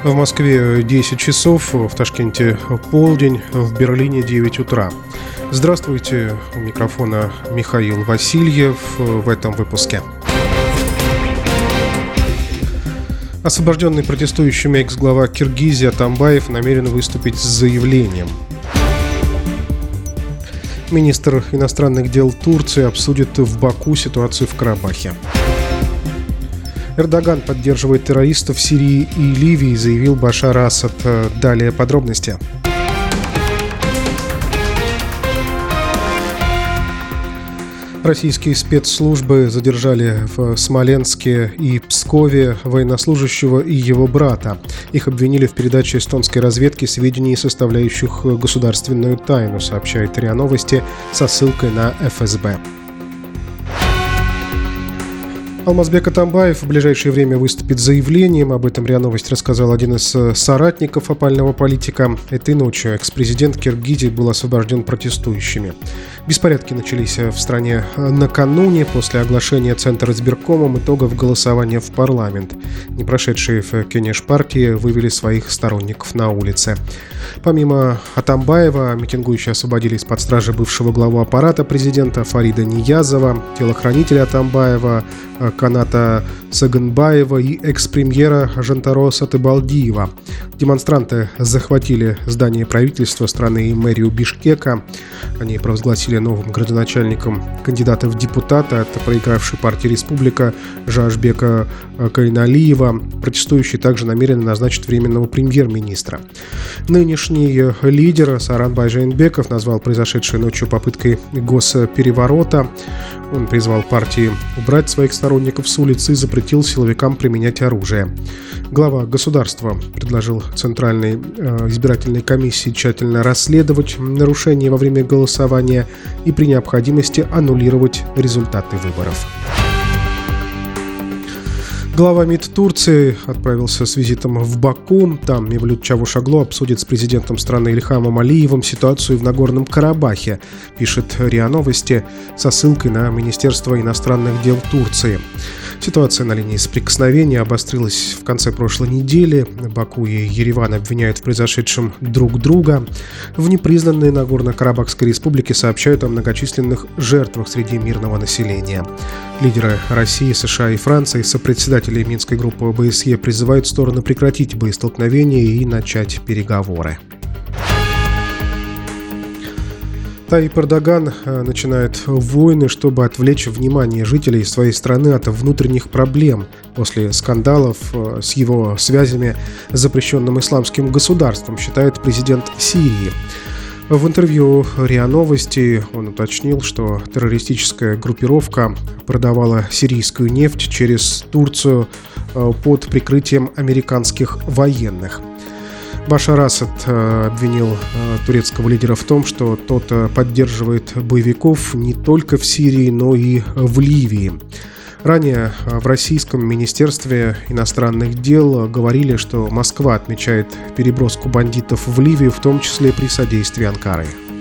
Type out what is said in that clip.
В Москве 10 часов, в Ташкенте полдень, в Берлине 9 утра. Здравствуйте, у микрофона Михаил Васильев в этом выпуске. Освобожденный протестующими экс-глава Киргизии Атамбаев намерен выступить с заявлением. Министр иностранных дел Турции обсудит в Баку ситуацию в Карабахе. Эрдоган поддерживает террористов в Сирии и Ливии, заявил Башар Асад. Далее подробности. Российские спецслужбы задержали в Смоленске и Пскове военнослужащего и его брата. Их обвинили в передаче эстонской разведки сведений, составляющих государственную тайну, сообщает РИА Новости со ссылкой на ФСБ. Алмазбек Атамбаев в ближайшее время выступит с заявлением. Об этом РИА Новости рассказал один из соратников опального политика. Этой ночью экс-президент Киргизии был освобожден протестующими. Беспорядки начались в стране накануне, после оглашения Центра избиркомом итогов голосования в парламент. Не прошедшие в Кенеш партии вывели своих сторонников на улице. Помимо Атамбаева, митингующие освободили из-под стражи бывшего главу аппарата президента Фарида Ниязова, телохранителя Атамбаева Каната Саганбаева и экс-премьера Жантаро Сатыбалдиева. Демонстранты захватили здание правительства страны и мэрию Бишкека. Они провозгласили новым градоначальником кандидата в депутаты от проигравшей партии «Республика» Жаашбека Кайналиева. Протестующие также намерены назначить временного премьер-министра. Нынешний лидер Сооронбай Жээнбеков назвал произошедшее ночью попыткой госпереворота. Он призвал партии убрать своих сторонников с улицы и запретил силовикам применять оружие. Глава государства предложил Центральной избирательной комиссии тщательно расследовать нарушения во время голосования и при необходимости аннулировать результаты выборов. Глава МИД Турции отправился с визитом в Баку. Там Мевлют Чавушоглу обсудит с президентом страны Ильхамом Алиевым ситуацию в Нагорном Карабахе, пишет РИА Новости со ссылкой на Министерство иностранных дел Турции. Ситуация на линии соприкосновения обострилась в конце прошлой недели. Баку и Ереван обвиняют в произошедшем друг друга. В непризнанной Нагорно-Карабахской республике сообщают о многочисленных жертвах среди мирного населения. Лидеры России, США и Франции, сопредседатели Минской группы ОБСЕ призывают стороны прекратить боестолкновения и начать переговоры. Таyyip Эрдоган начинает войны, чтобы отвлечь внимание жителей своей страны от внутренних проблем после скандалов с его связями с запрещенным исламским государством, считает президент Сирии. В интервью РИА Новости он уточнил, что террористическая группировка продавала сирийскую нефть через Турцию под прикрытием американских военных. Башар Асад обвинил турецкого лидера в том, что тот поддерживает боевиков не только в Сирии, но и в Ливии. Ранее в Российском министерстве иностранных дел говорили, что Москва отмечает переброску бандитов в Ливию, в том числе при содействии Анкары.